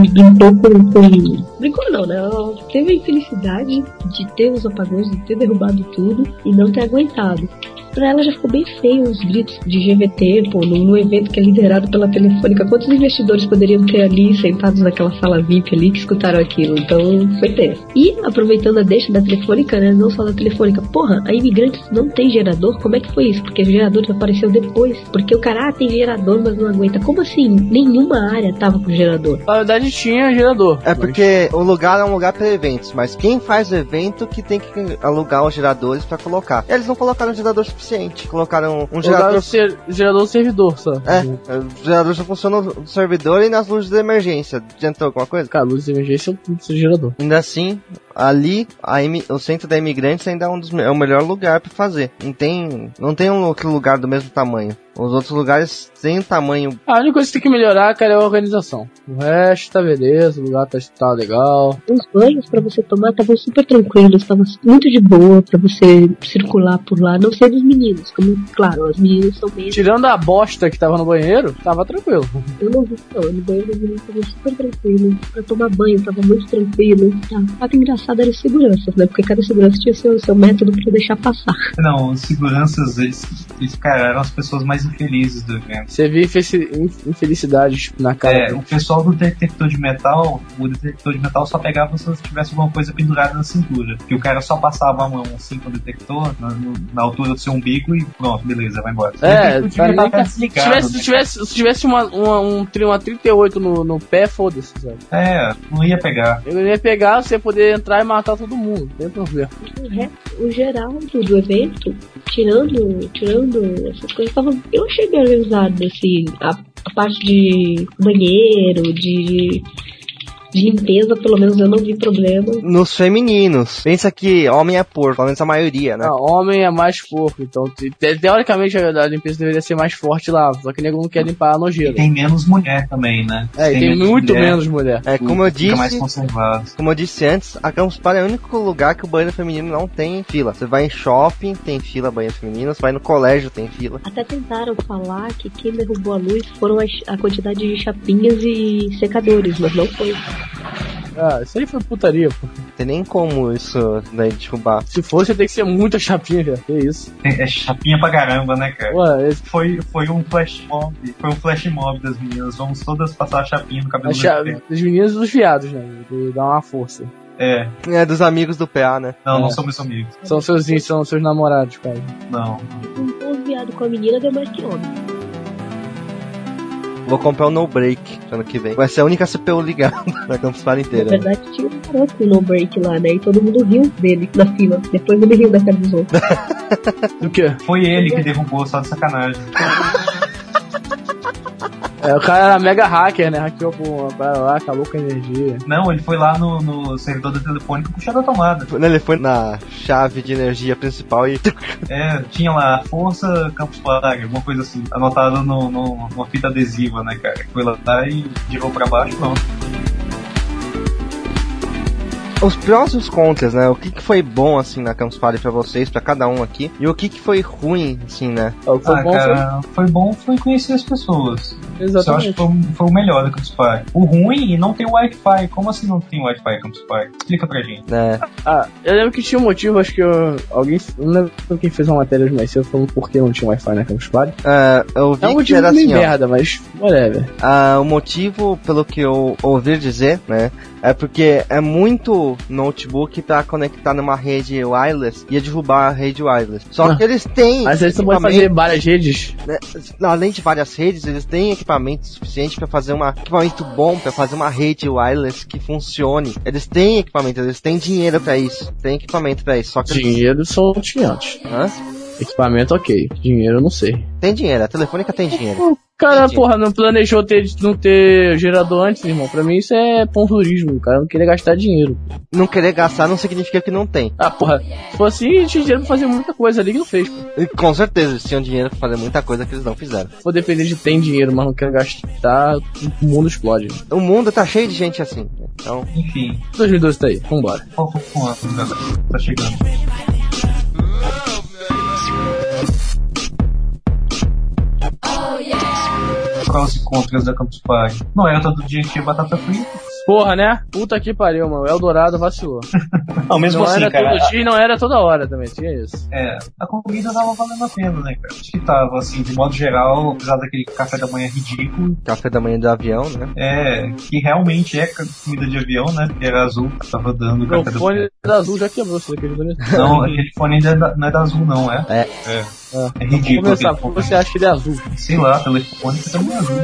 brincou brincou não, né? Ela teve a infelicidade de ter os apagões, de ter derrubado tudo e não ter aguentado. Pra ela já ficou bem feio os gritos de GVT, pô, no evento que é liderado pela Telefônica. Quantos investidores poderiam ter ali, sentados naquela sala VIP ali, que escutaram aquilo? Então, foi tenso. E, aproveitando a deixa da Telefônica, né, não só da Telefônica, porra, a Imigrantes não tem gerador? Como é que foi isso? Porque o gerador apareceu depois. Porque o cara, tem gerador, mas não aguenta. Como assim? Nenhuma área tava com gerador. Na verdade, tinha gerador. É porque o lugar é um lugar para eventos, mas quem faz o evento que tem que alugar os geradores pra colocar. E eles não colocaram gerador suficiente. Colocaram um gerador... gerador servidor só. O gerador só funciona no servidor e nas luzes de emergência. Adiantou alguma coisa? Cara, luzes de emergência não precisa de gerador. Ainda assim, ali, o centro da Imigrantes ainda é o melhor lugar pra fazer. Não tem um outro lugar do mesmo tamanho. Os outros lugares têm tamanho... A única coisa que tem que melhorar, cara, é a organização. O resto tá beleza, o lugar tá legal. Os banhos pra você tomar estavam super tranquilos, estavam muito de boa pra você circular por lá. Não sei dos meninos, como, claro, as meninas são bem... Tirando a bosta que tava no banheiro, tava tranquilo. Eu não vi, não. No banheiro das meninas estavam super tranquilos. Pra tomar banho, tava muito tranquilo. O fato engraçado era os seguranças, né? Porque cada segurança tinha seu método pra deixar passar. Não, os seguranças, eles cara, eram as pessoas mais infelizes do evento. Você vê infelicidade na cara. O pessoal do detector de metal, o detector de metal só pegava se tivesse alguma coisa pendurada na cintura. Que o cara só passava a mão assim com o detector, na altura do seu umbigo e pronto, beleza, vai embora. Se tivesse uma 38 no pé, foda-se, sabe? Não ia pegar. Eu ia pegar, você ia poder entrar e matar todo mundo, não tem problema. O geral do evento, tirando essas coisas, eu achei bem organizado, assim, a parte de banheiro, de limpeza, pelo menos eu não vi problema. Nos femininos. Pensa que homem é porco, pelo menos a maioria, né? Não, homem é mais porco, então teoricamente a limpeza deveria ser mais forte lá, só que nego não quer limpar a nojeira. E tem menos mulher também, né? Tem muito menos mulher. Como eu disse, mais conservado. Como eu disse antes, a Campus Party é o único lugar que o banheiro feminino não tem fila. Você vai em shopping, tem fila banheiro feminino, você vai no colégio, tem fila. Até tentaram falar que quem derrubou a luz foram a quantidade de chapinhas e secadores, mas não foi. Isso aí foi putaria, pô. Não tem nem como isso daí derrubar. Se fosse, tem que ser muita chapinha, cara. Que isso? É chapinha pra caramba, né, cara? Ué, foi um flash mob. Foi um flash mob das meninas. Vamos todas passar a chapinha no cabelo das meninas e dos viados, né? Dá uma força. É dos amigos do PA, né? Não são meus amigos. São seus namorados, cara. Não. Um viado com a menina deu mais que homem. Vou comprar o No Break ano que vem. Vai ser a única CPU ligada da Campus Party inteira. Na verdade, tinha um garoto com o No Break lá, né? E todo mundo riu dele na fila. Depois ele riu da cara dos outros. Do quê? Foi ele que derrubou, só de sacanagem. O cara era mega hacker, né? Hackeou uma parada lá, acabou com a energia. Não, ele foi lá no servidor da Telefônica e puxou da tomada. Ele foi na chave de energia principal e... tinha lá, Força Campus Party, alguma coisa assim, anotado numa fita adesiva, né, cara? Foi lá e girou pra baixo, não. Os prós e os contras, né? O que foi bom, assim, na Campus Party pra vocês, pra cada um aqui, e o que foi ruim, assim, né? Foi bom conhecer as pessoas. Exatamente. Eu acho que foi o melhor da Campus Party. O ruim, não tem Wi-Fi. Como assim não tem Wi-Fi Campus Party? Explica pra gente. Eu lembro que tinha um motivo, acho que alguém, não lembro quem fez uma matéria mais cedo falando por que não tinha Wi-Fi na Campus Party. Eu vi um motivo que era meio assim, merda, mas whatever. O motivo, pelo que eu ouvi dizer, né, é porque é muito notebook pra conectar numa rede wireless e ia derrubar a rede wireless. Só que eles têm... Mas eles não podem fazer várias redes? Né, além de várias redes, eles têm equipamento suficiente pra fazer equipamento bom, pra fazer uma rede wireless que funcione. Eles têm equipamento, eles têm dinheiro pra isso. Tem equipamento pra isso. Só que dinheiro são 500. Equipamento ok. Dinheiro eu não sei. Tem dinheiro, a Telefônica tem dinheiro. O cara, porra, não planejou não ter gerador antes, irmão. Pra mim isso é ponturismo. O cara não querer gastar dinheiro. Não querer gastar não significa que não tem. Porra, se fosse assim, tinha dinheiro pra fazer muita coisa ali que não fez, pô. E, com certeza, eles tinham dinheiro pra fazer muita coisa que eles não fizeram. Se for depender de ter dinheiro, mas não quer gastar, o mundo explode. O mundo tá cheio de gente assim. Então, enfim. 2012 tá aí, vambora. Falta um ano, galera. Tá chegando. Prós e contras da Campus Party. Não era todo dia que tinha batata frita. Porra, né? Puta que pariu, mano. O Eldorado vacilou. Não, mesmo não assim, era cara. Todo dia e não era toda hora também, tinha isso. A comida tava valendo a pena, né, cara? Acho que tava, assim, de modo geral, apesar daquele café da manhã ridículo. Café da manhã de avião, né? Que realmente é comida de avião, né? Porque era azul, tava dando café da manhã. O fone da azul já quebrou, você acredita? Não, aquele fone ainda não é da azul, não, é? É ridículo. Vamos começar, por que você acha que ele é azul? Sei lá, telefone que também é azul.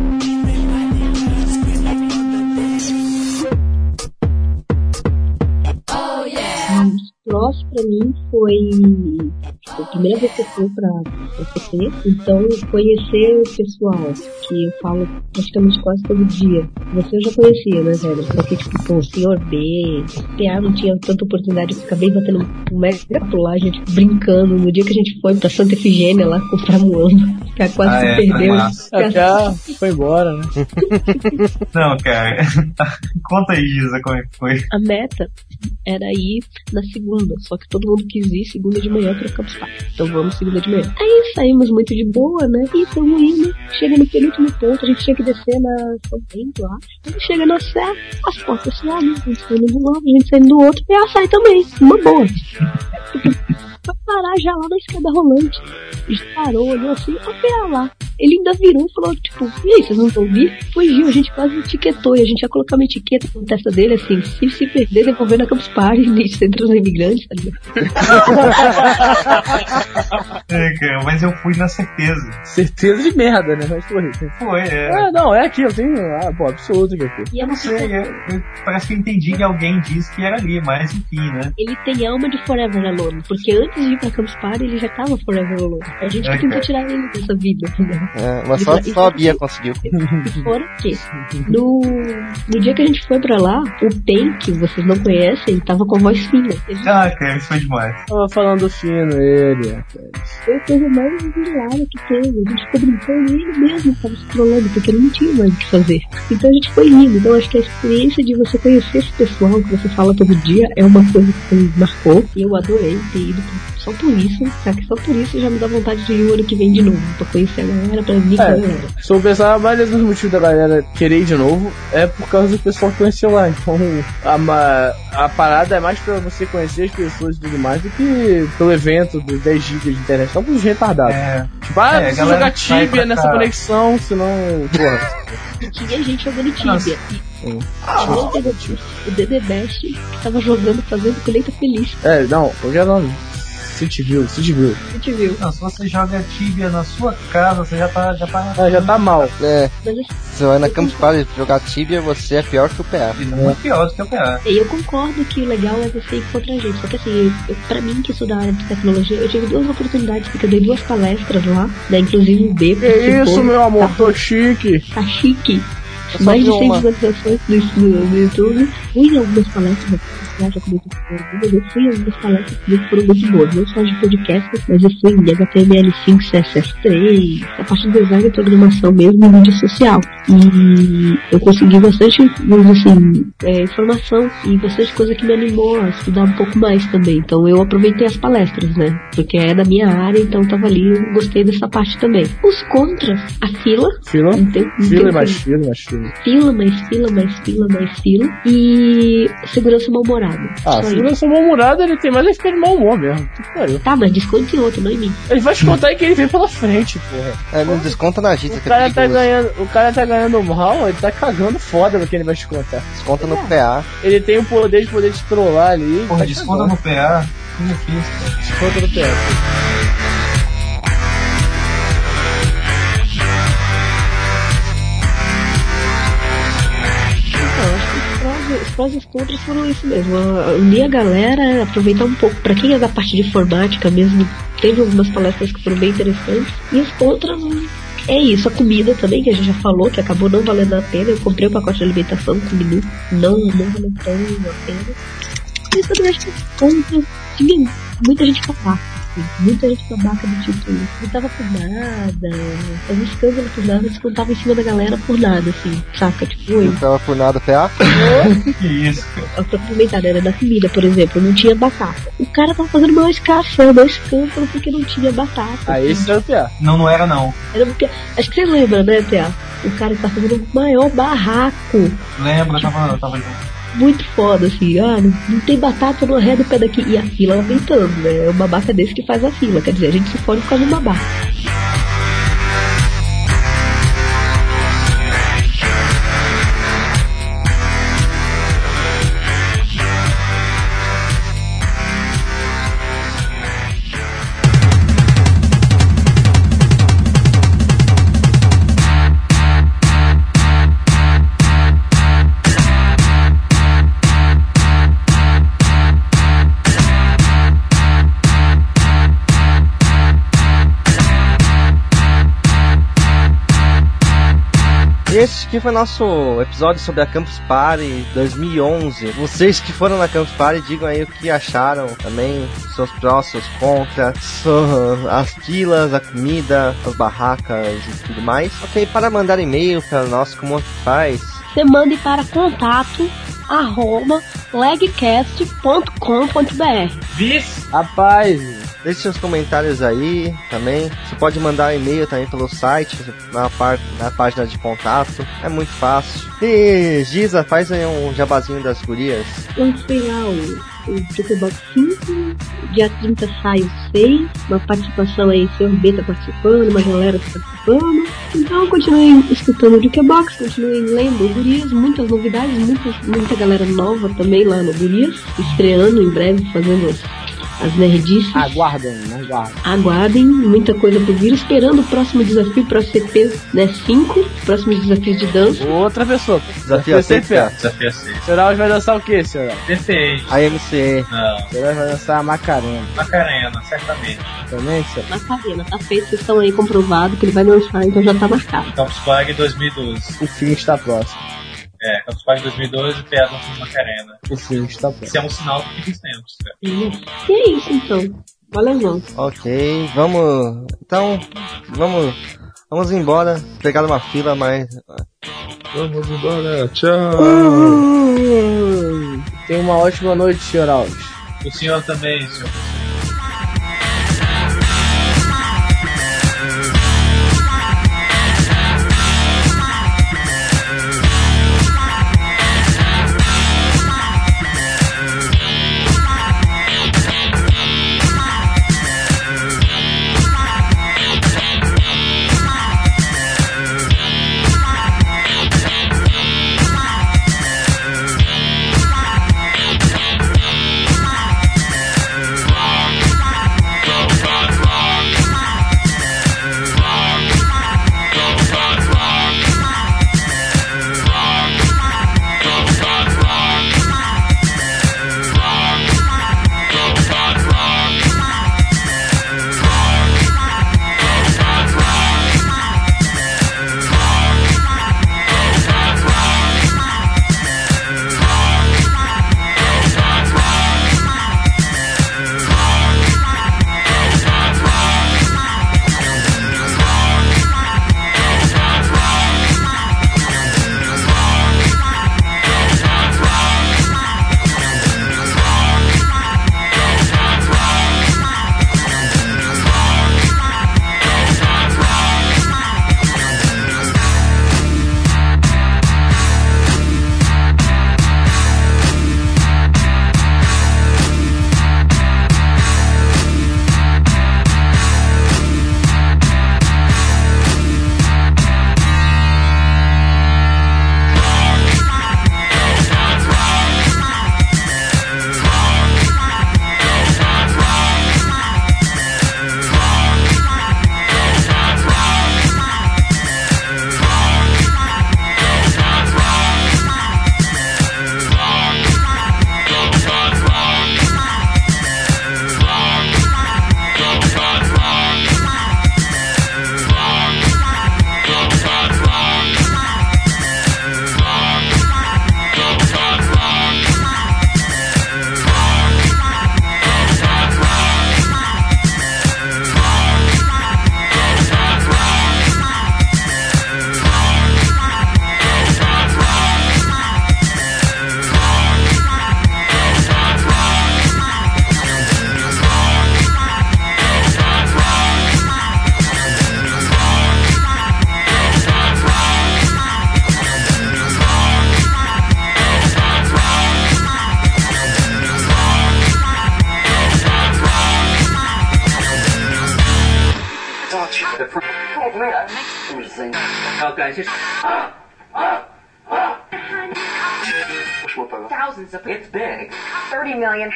Prós pra mim foi a primeira vez que eu fui pra CT, então conhecer o pessoal que eu falo praticamente quase todo dia. Você eu já conhecia, né, velho? Porque, tipo, o Sr. B, PA não tinha tanta oportunidade, eu acabei batendo um mega lá, a gente brincando. No dia que a gente foi pra Santa Efigênia lá comprar moamba, que quase se perdeu. Já foi embora, né? Não, cara. Conta aí, Isa, como é que foi? A meta era ir na segunda, só que todo mundo quis ir segunda de manhã pra Campus Party. Então vamos segunda de manhã. Aí saímos muito de boa, né? E estamos indo. Chega no penúltimo ponto, a gente tinha que descer na São Bento, eu acho. Quando chega na Serra, as portas se abrem, a gente saindo de um lado, a gente saindo do outro, e ela sai também, uma boa. Foi parar já lá na escada rolante. A gente parou, olhou assim, a lá. Ele ainda virou e falou, tipo, e aí, vocês não vão vir? Fugiu, a gente quase etiquetou, e a gente ia colocar uma etiqueta na testa dele, assim, se perder, devolver na Campus Party, no Centro dos Imigrantes, tá ligado? Cara, mas eu fui na certeza. Certeza de merda, né? Mas foi. Não, é aqui, eu tenho, absoluto que aqui. E eu não sei, parece que eu entendi que alguém disse que era ali, mas enfim, né? Ele tem alma de Forever Alone, porque antes de ir pra Campus Party, ele já tava Forever Alone. A gente que tentou tirar ele dessa vida, né? Mas só a Bia conseguiu. Fora que no dia que a gente foi pra lá, o Pen, que vocês não conhecem, tava com a voz fina. Cara, isso foi demais. Tava falando fino, ele. Foi a coisa mais hilária que teve. A gente ficou brincando e ele mesmo tava se trolando, porque ele não tinha mais o que fazer. Então a gente foi rindo. Então acho que a experiência de você conhecer esse pessoal que você fala todo dia é uma coisa que me marcou. E eu adorei ter ido só por isso. Só que só por isso já me dá vontade de ir o ano que vem de novo, pra conhecer a galera, pra vir com a galera. Se eu pensar, a maioria dos motivos da galera querer ir de novo é por causa do pessoal que conheceu lá. Então a parada é mais pra você conhecer as pessoas e tudo mais do que pelo evento dos 10 GB de internet. Só pros retardados. Tipo, precisa jogar Tibia nessa conexão, senão. Porra. Tinha gente jogando Tibia. O DD Best que tava jogando, fazendo colheita feliz. Não, eu já não. City View. Não, se você joga Tibia na sua casa, você já tá mal. Você vai na Campus Party jogar Tibia, você é pior que o PA. E não é pior do que o PA. Eu concordo que o legal é você ir contra a gente. Só que assim, pra mim que sou da área de tecnologia, eu tive 2 oportunidades, porque eu dei 2 palestras lá, né? Inclusive o B. Que isso, meu amor, tô chique. Tá chique. Mais de 100 visualizações no YouTube. Fui em algumas palestras, eu fui em algumas palestras que foram muito boas, não só de podcast, mas eu fui em HTML5, CSS3, a parte do design e programação mesmo em mídia social. E eu consegui bastante, informação e bastante coisa que me animou a estudar um pouco mais também. Então eu aproveitei as palestras, né? Porque é da minha área, então tava ali, eu gostei dessa parte também. Os contras, a fila. Fila e mais fila. Fila. E segurança mal-humorada. Segurança mal-humorada, ele tem mais a ficar de mau humor mesmo. Tá, mas desconto em outro, não em mim. Ele vai descontar em quem ele vem pela frente, porra. Não desconta na agência. O cara tá ganhando mal, ele tá cagando foda no que ele vai descontar. Desconta no PA. Ele tem o poder de te trollar ali. Porra, desconta no PA? Que difícil. Desconta no PA. Os prós e os contras foram isso mesmo. Unir a galera, aproveitar um pouco. Pra quem é da parte de informática mesmo, teve algumas palestras que foram bem interessantes. E os contras é isso, a comida também, que a gente já falou, que acabou não valendo a pena. Eu comprei o pacote de alimentação, comi, não valeu tão a pena. E isso também acho que contra. Tinha muita gente babaca. Muita gente babaca do tipo, não tava por nada, fazia escândalo por nada, descontava em cima da galera por nada, assim, saca? Tipo, não tava por nada, PA? Que isso? A complementar era da comida, por exemplo, não tinha batata. O cara tava fazendo uma escândalo porque não tinha batata. Esse era o PA. Não era não. Era porque, acho que você lembra, né, PA? O cara que tá fazendo o maior barraco. Lembra, tava muito foda, assim, não tem batata, não arreda o pé daqui. E a fila aumentando, né? É um babaca desse que faz a fila, quer dizer, a gente se fode por causa do babaca. Esse aqui foi nosso episódio sobre a Campus Party 2011. Vocês que foram na Campus Party, digam aí o que acharam também, seus prós, seus contras, as filas, a comida, as barracas e tudo mais. Ok, para mandar e-mail para nós, como faz? Você mande para contato@legcast.com.br. Rapaz, deixe seus comentários aí também. Você pode mandar e-mail também pelo site, na página de contato. É muito fácil. E Giza, faz aí um jabazinho das gurias. Lancei lá o Jukebox 5, dia 30 sai o 6, uma participação aí, o Sr. B tá participando, uma galera tá participando. Então continuem escutando o Jukebox, continuem lendo o Gurias, muitas novidades, muita galera nova também lá no Gurias, estreando em breve, fazendo as nerdices. Aguardem, muita coisa por vir, esperando o próximo desafio para CP, né, 5, próximos desafios de dança. Outra pessoa. Desafio Desafio a 6. Senhor Alves vai dançar o que, senhor? Perfeito. A MC. Não. O senhor vai dançar a Macarena. Macarena, certamente. Também, senhor? Macarena, tá feito, vocês estão aí comprovado que ele vai dançar, então já tá marcado. Campus Party 2012. O fim está próximo. Campus Party 2012 e PA dançando Macarena. O fim está próximo. Isso é um sinal do que tempos, cara. E é isso então. Valeu. Ok, vamos embora. Pegar uma fila, mas vamos embora, tchau. Tenha uma ótima noite, senhor Alves. O senhor também, senhor. Thousands of it's big. 30 million.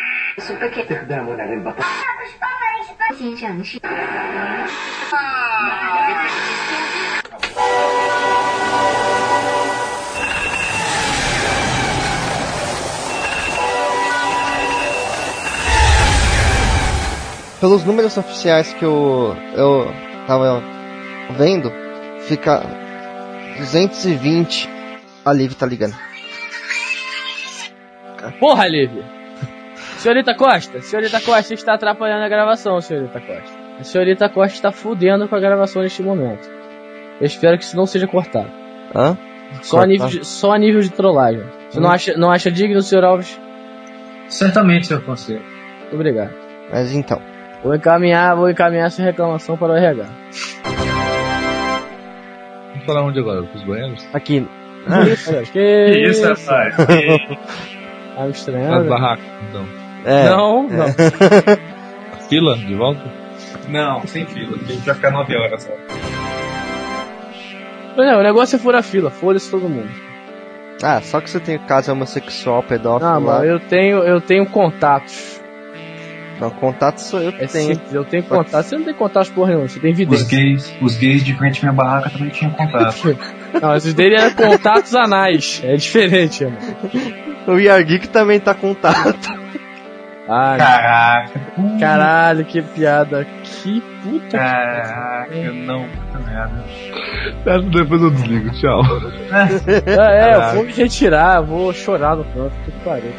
Pelos números oficiais que eu tava vendo, fica 220. A Liv tá ligando. Porra, Liv! Senhorita Costa está atrapalhando a gravação, senhorita Costa. A senhorita Costa está fudendo com a gravação neste momento. Eu espero que isso não seja cortado. Hã? Só a nível de trollagem. Você não acha digno, senhor Alves? Certamente, senhor Conselho. Muito obrigado. Mas então. Vou encaminhar sua reclamação para o RH. Vamos falar onde agora? Pros banheiros? Aqui. Que isso, rapaz? Tá me estranhando? As barracas, então. Não. Fila, de volta? Não, sem fila. A gente vai ficar 9 horas só. Não, o negócio é furar a fila. Foda-se todo mundo. Ah, só que você tem caso homossexual, pedófilo. Não, lá. mano, eu tenho contatos. Não, contato sou eu que tenho. Simples, eu tenho contatos. Você não tem contatos porra nenhuma, você tem evidência. Os gays de frente à minha barraca também tinham contato. Não, esses dele eram contatos anais. É diferente, mano. O Yargeek também tá contato. Ai, Caraca. Caralho, que piada. Que puta. Caraca, não, puta merda. Depois eu desligo, tchau. Eu vou me retirar, eu vou chorar no canto, que pariu.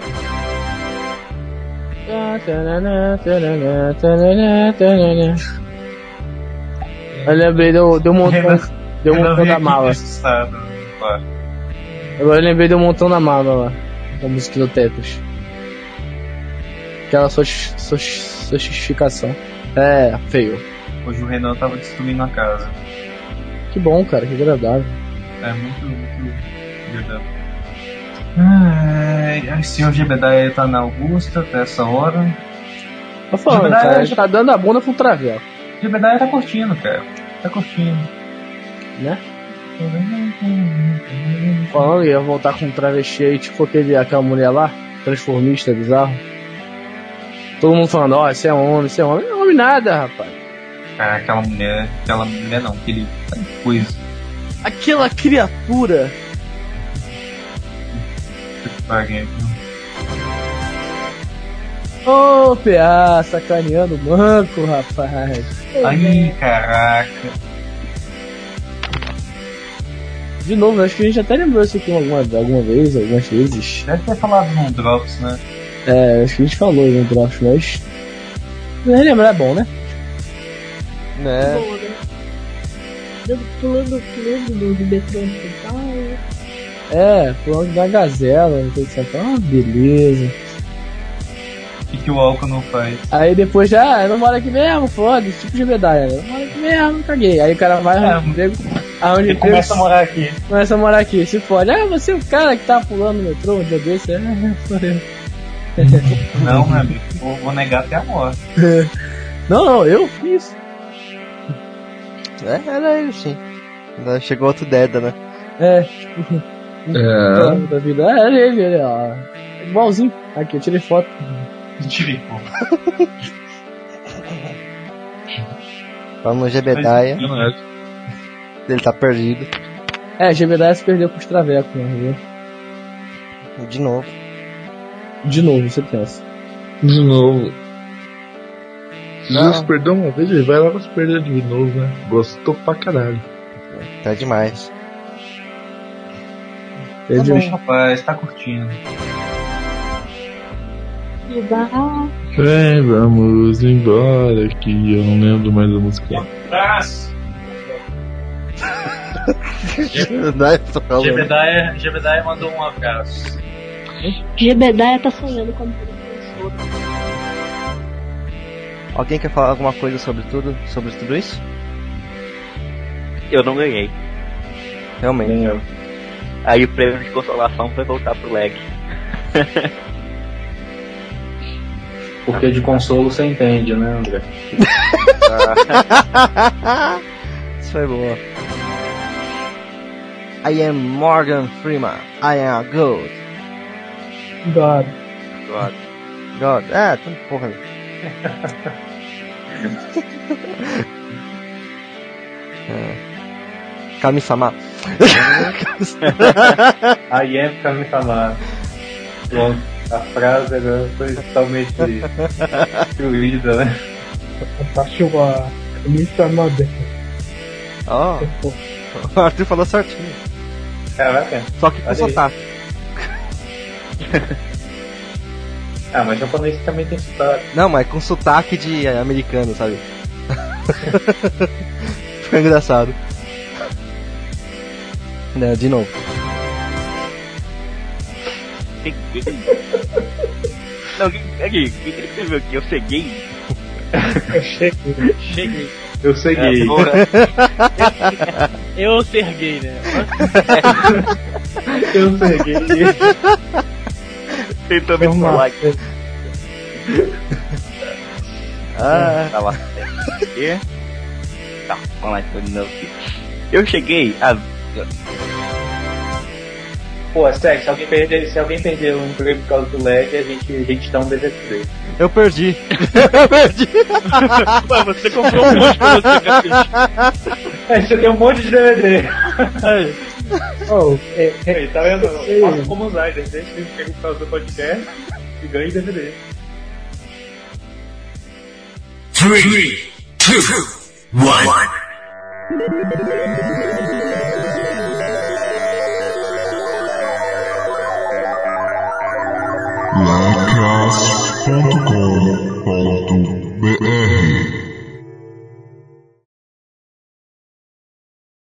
Eu lembrei do montão da mala. Agora eu lembrei do montão da mala lá. Da música do Tetris. Aquela sofisticação. É, feio. Hoje o Renan tava destruindo a casa. Que bom, cara, que agradável. É muito agradável. Ai, o senhor Jebediah tá na Augusta até essa hora. Tô falando, cara, a gente tá dando a bunda pro traveco. Jebediah tá curtindo, cara. Tá curtindo. Né? Falando que ia voltar com um travesti aí, tipo aquela mulher lá, transformista bizarro. Todo mundo falando, você é homem. Não é homem nada, rapaz. Cara, aquela mulher não, aquele coisa. Aquela criatura. Ô, PA, sacaneando o manco, rapaz. Ai, caraca. De novo, acho que a gente até lembrou isso aqui algumas vezes. Deve ter falado no Drops, né? Acho que a gente falou no Drops, mas relembrar é bom, né? Né? Bom, né? Pulando do metrô de São Paulo. Pulando da Gazela, não sei se é beleza. O que o álcool não faz? Aí depois eu não moro aqui mesmo, foda-se, tipo de medalha, eu não moro aqui mesmo, caguei. Aí o cara vai arrumar emprego. Ele começa a morar aqui. Começa a morar aqui, se fode. Você é o cara que tá pulando no metrô um dia desse? Sou eu. Não, meu amigo, vou negar até a morte. Não, eu fiz. Era ele sim. Chegou outro Deda, né? Da vida. Era ele, ó. Igualzinho. Aqui, eu tirei foto. Vamos no Jebediah. Ele tá perdido. Jebediah se perdeu pros travecos, né? De novo. Você pensa. De novo. Já se perdeu uma vez, ele vai lá pra se perder de novo, né? Gostou pra caralho. Tá demais. Tá bom, rapaz, tá curtindo. Vamos embora que eu não lembro mais da música. Jebediah mandou um abraço. Jebediah tá sonhando com a pessoa. Alguém quer falar alguma coisa sobre tudo isso? Eu não ganhei. Realmente. Aí o prêmio de consolação foi voltar pro leg. Porque de consolo você entende, né, André? Isso foi boa. I am Morgan Freeman. I am a god. God. É, tanto porra. Kami-sama. I am Kami-sama. Pronto, a frase agora foi totalmente destruída, né? Atashi-wa Kami-sama desu. Ó, o Arthur falou certinho. Caraca. Só que com sotaque. Mas japonês também tem sotaque. Não, mas com sotaque de americano, sabe? Ficou engraçado. Não, de novo. Não, aqui, quem que ele escreveu aqui? Eu ceguei. Cheguei. Eu ceguei. Eu serguei, né? Eu ceguei. Tentou me falar aqui. Tá lá. Tá, vamos lá, então de novo aqui. Eu cheguei a... Pô, sério, se alguém perder um emprego por causa do lag, a gente dá um DVD. Eu perdi. Ué, você comprou um monte pra você, cacete. Você tem um monte de DVD. Tá vendo? Faça como usar, deixa de emprego por causa do podcast e ganhe DVD. 3, 2, 1. Lacast.com